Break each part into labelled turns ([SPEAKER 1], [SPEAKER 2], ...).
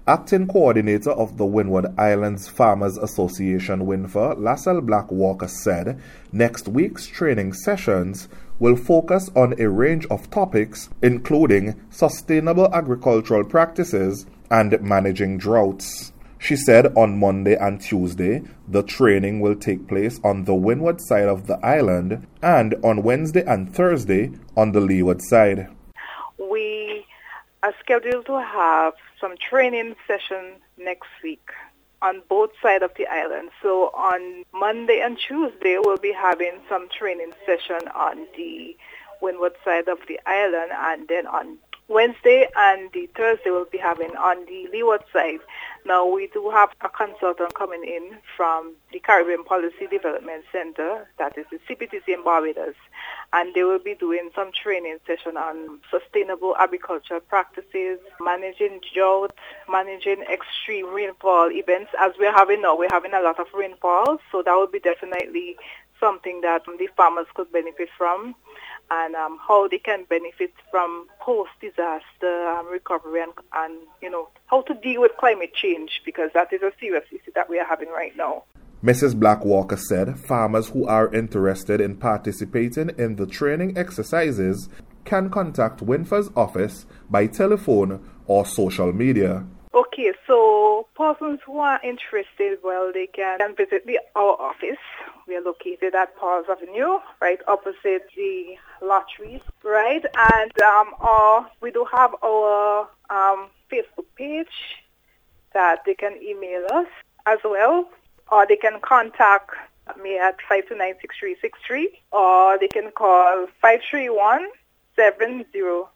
[SPEAKER 1] Acting Coordinator of the Windward Islands Farmers Association WINFA, Lassell Black Walker, said next week's training sessions will focus on a range of topics including sustainable agricultural practices and managing droughts. She said on Monday and Tuesday, the training will take place on the windward side of the island and on Wednesday and Thursday on the leeward side.
[SPEAKER 2] We are scheduled to have some training sessions next week on both sides of the island. So on Monday and Tuesday, we'll be having some training session on the windward side of the island, and then on Wednesday and the Thursday we'll be having on the leeward side. Now we do have a consultant coming in from the Caribbean Policy Development Center, that is the CPTC in Barbados, and they will be doing some training session on sustainable agricultural practices, managing drought, managing extreme rainfall events. As we're having now, we're having a lot of rainfall, so that will be definitely something that the farmers could benefit from, and how they can benefit from post-disaster recovery and how to deal with climate change, because that is a serious issue that we are having right now.
[SPEAKER 1] Mrs. Black Walker said farmers who are interested in participating in the training exercises can contact WINFA's office by telephone or social media.
[SPEAKER 2] Okay, so persons who are interested, they can visit our office. We are located at Paul's Avenue, right opposite the lotteries, right? And we do have our Facebook page that they can email us as well, or they can contact me at 529-6363, or they can call 531-7026.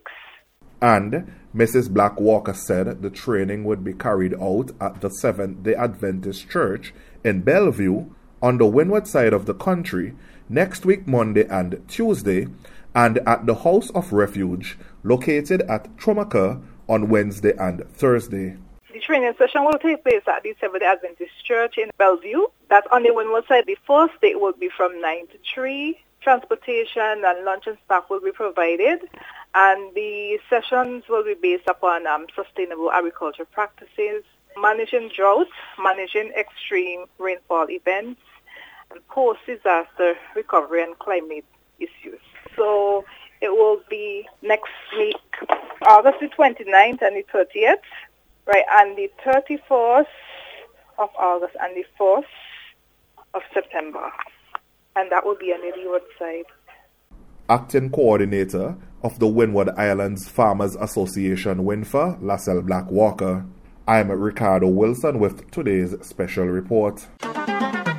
[SPEAKER 1] And Mrs. Black Walker said the training would be carried out at the Seventh-day Adventist Church in Bellevue on the windward side of the country next week Monday and Tuesday, and at the House of Refuge located at Tromaka on Wednesday and Thursday.
[SPEAKER 2] The training session will take place at the Seventh-day Adventist Church in Bellevue. That's on the windward side. The first day will be from 9 to 3. Transportation and lunch and staff will be provided, and the sessions will be based upon sustainable agriculture practices, managing drought, managing extreme rainfall events, and post-disaster recovery and climate issues. So it will be next week, August the 29th and the 30th, right, and the 31st of August and the 4th of September. And that will be on the leeward side.
[SPEAKER 1] Acting Coordinator of the Windward Islands Farmers Association WINFA, Lassell Black Walker. I'm Ricardo Wilson with today's special report.